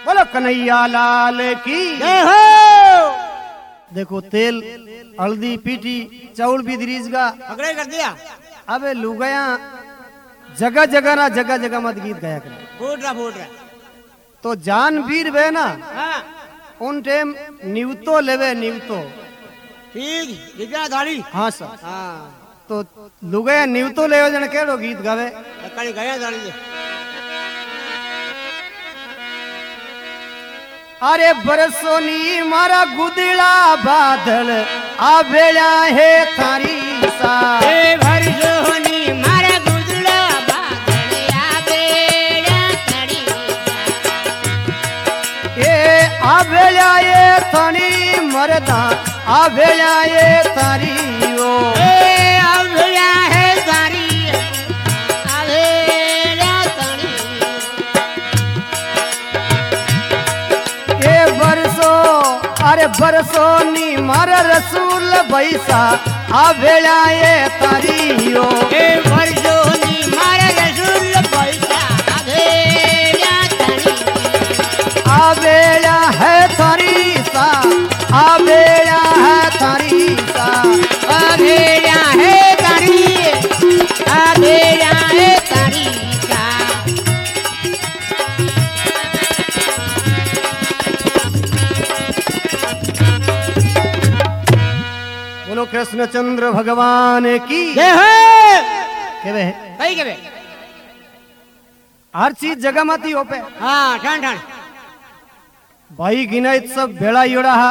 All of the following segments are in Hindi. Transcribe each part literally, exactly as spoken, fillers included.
बोलो कन्हैया लाल की जय हो। देखो तेल हल्दी पीटी चाउल भी दरीज का अगड़े कर दिया। अबे लुगाया जगह जगह ना जगह जगह मत गीत गाया करे फूट रहा फूट रहा तो जान वीर वे ना हाँ उन टाइम निवतो लेवे निवतो ठीक दिव्या धाड़ी हाँ सर हाँ तो लुगाया निवतो लेवे जन केड़ो गीत गावे कड़ी गया धाड़ी दे अरे बरसोनी मारा गुदड़ा बादल आ भेड़ा है थारी सा ए भरसोनी मारा गुदड़ा बादल आ भेड़ा थारी ए आ भेड़ा ये थारी मरदा आ भेड़ा ये थारी ओ ए आ भेड़ा है थारी आ भेड़ा थारी ए बरसो अरे बरसोनी मारा रसूल बैसा आ भेड़ा ये थारी ओ ए भरसोनी मारा रसूल पैसा आ भेड़ा थारी आ भेड़ा है थारी सा आ भेड़ा है थारी सा आ भेड़ा है थारी आ भेड़ा है थारी का बोलो कृष्णचंद्र भगवान की जय हो केवे कई के बे हर चीज जगह मती हो पे हाँ ठंड ठंड भाई गिनाइत सब भेड़ा योड़ा हा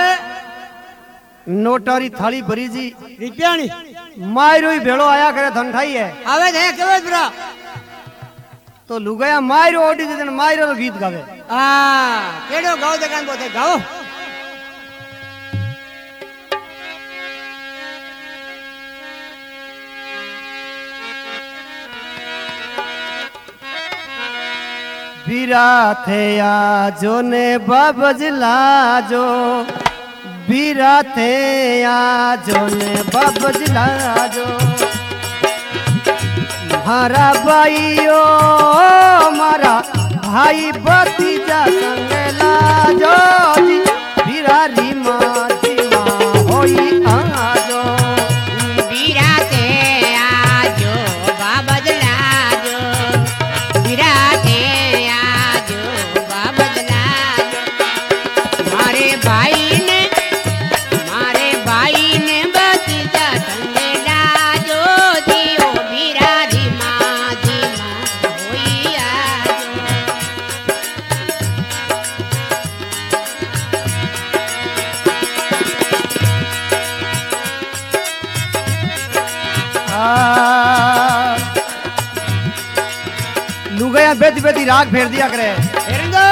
नोटारी थाली भरी जी रिप्याणी मायरो ही भेड़ो आया करे धनठाई है आवे थे केवे ब्रा तो लुगाया मायरो ओडी दे मायरो रो गीत गावे हाँ केड़ो गाओ देखान बोते गाओ बीरा थे आजो ने बाबज लाजो बीरा थे आजो ने बाबज लाजो मारा भाईओ मारा भाई भतीजा संग लाजो जी बीरा री माँ जी माँ होई आजो बीरा ते आजो बाबज लाजो बीरा ते आजो बाबज लाजो मारे भाई ने मारे भाई ने भतीजा संग लाजो जियो बीरा री माँ जी माँ होई आजो लुगाया बेदी बेदी राग फेर दिया करे एरंदो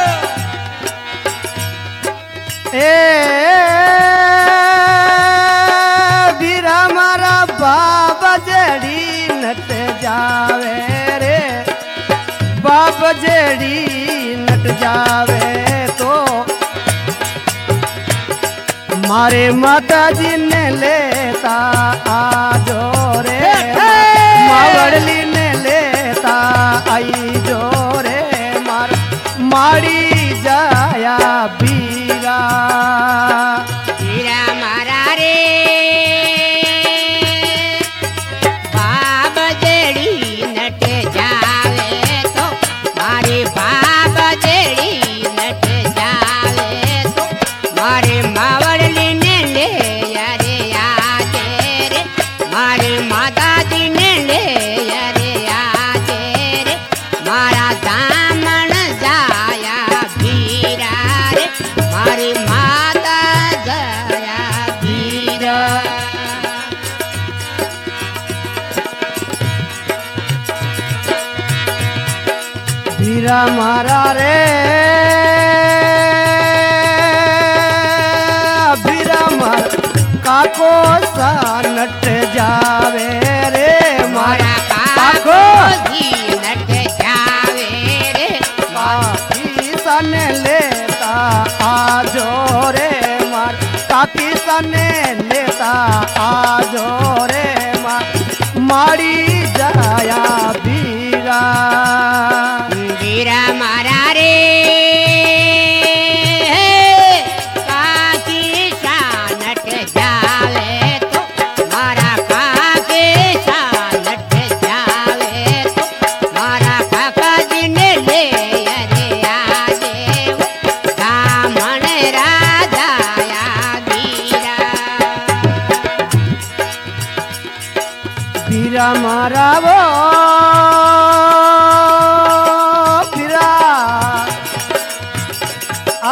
ए बीरा मारा बाबा जेड़ी नट जावे रे बाबा जेड़ी नट जावे तो मारे माता जी ने लेता आजो रे मावड़ली ने लेता आई जो रे मार माड़ी जाया बीरा बीरा मारा रे बाब जेड़ी नट जावे तो मारे बाब जेड़ी नट जावे तो मारे मावड़ली ने ले यारे आजे रे मारे माता जी ने ले यारे आजे रे मारा दामन जाया बीरा रे मारी माता जाया बीरा बीरा मारा रे बीरा मार काको सा नट जावे रे मारा मारा काको जी नट जावे रे काकी सन लेता आजो रे मार काकी सन लेता आजो रे मार मारी जाया बीरा बीरा मारा रे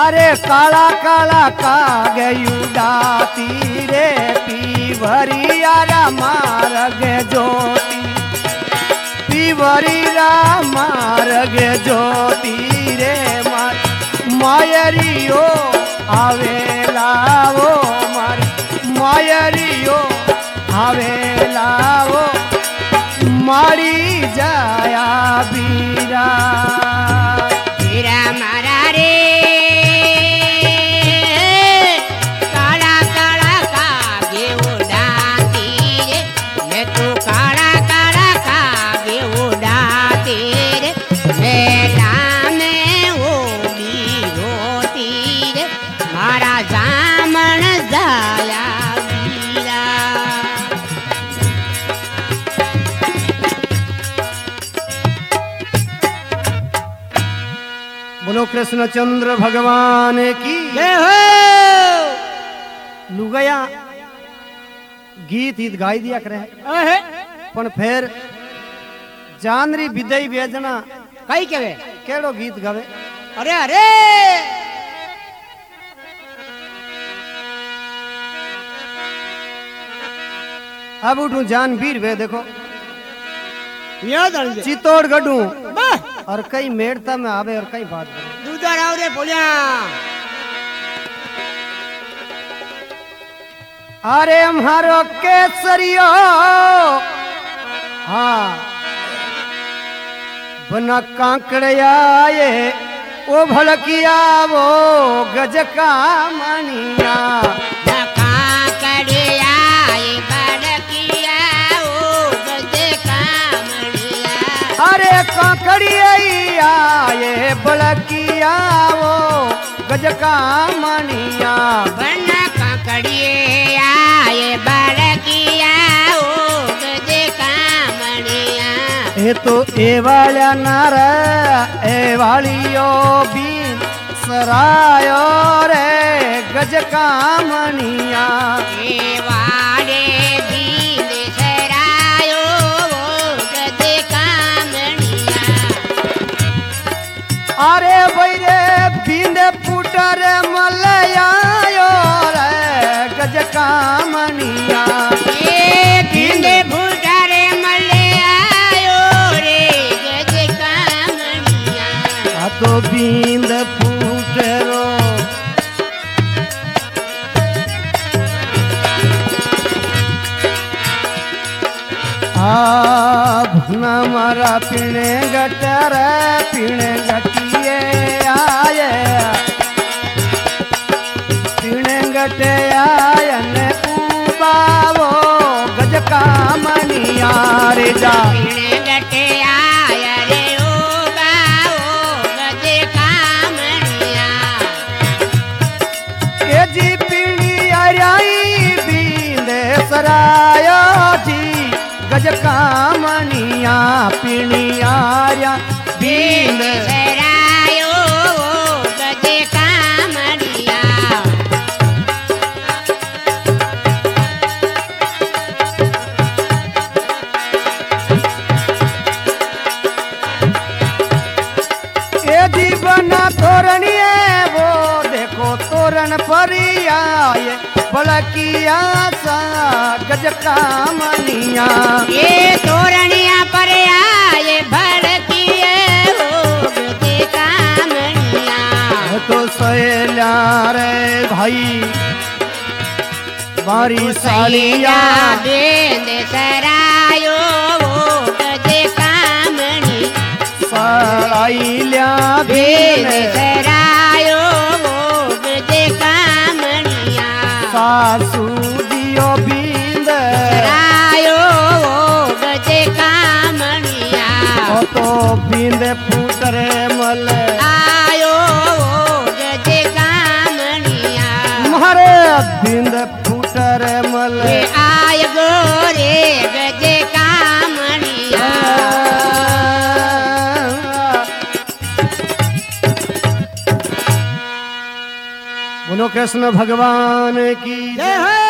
अरे काला काला कागयु डाती रे पीवरिया मार्ग ज्योति पीवरिया मार्ग ज्योति रे मार मायरियो आवेला वो मार मायरियो आवेला वो मारी जाया बीरा हीरा मारा रे काला काला कागे उड़ाती रे मैं तो काला काला कागे उड़ाती रे मेला में वो भी रोती रे मारा जामन जाया बीरा बोलो कृष्णचंद्र भगवान की जय हो लुगया गीत ईद गाई दिया करे अहे पण फिर जानरी विदई वेजना कई केवे केड़ो गीत गावे अरे अरे अब उठू जान वीर वे देखो याद आ गया चित्तौड़ गढ़ू बस और कई मेड़ता में आवे और कई बात करे दूधा राव रे बोलिया अरे हमारो केसरियो हाँ बना कांकड़िया ये ओ भड़किया वो गज का मनिया नका कड़िया ये बड़किया ओ गजे कामड़िया अरे कांकड़िया ये भड़किया वो गज का मनिया बना काकड़िया ये बड़किया ओ गजे कामड़िया ये तो ए वाला नारा ए वालियो बीन सरायो रे गज का मनिया ए वाड़े दीन सरायो ओ गजे कामड़िया अरे बैरे बींद पुटर मलयायो रे गज का मनिया ए गिंदे भूटारे मले आयो रे गज कामड़िया आ तो बींद पुटरो आ भुना मारा पीणे गटर पीणे गटिए आये पीणे गटे आयन उबावो गज का मनिया रे जा पीणे गटे आया रे ओ बाओ गज कामड़िया के जी पीणी आई बींदे सरायो जी गज का मनिया पीणी आर्या दीन बींद सरायो ओ गज कामड़िया ए जीवना तोरणिए वो देखो तोरण परिया ये बड़किया सा गज का मनिया ये तोरणिया पर आए भड़किए हो गजे कामड़िया तो सहेला रे भाई बारी सालिया बेंद सरायो ओ गजे कामड़ी सराइल्या बेंद बेन सरायो ओ गजे कामड़िया सासू दियो बींद सरायो ओ गजे कामड़िया ओ तो बींद फूटरे मल आयो ओ गजे कामड़िया मारे बींद फूटरे मल ये आय गोरे गजे कामड़िया बोलो कृष्ण भगवान की जय हो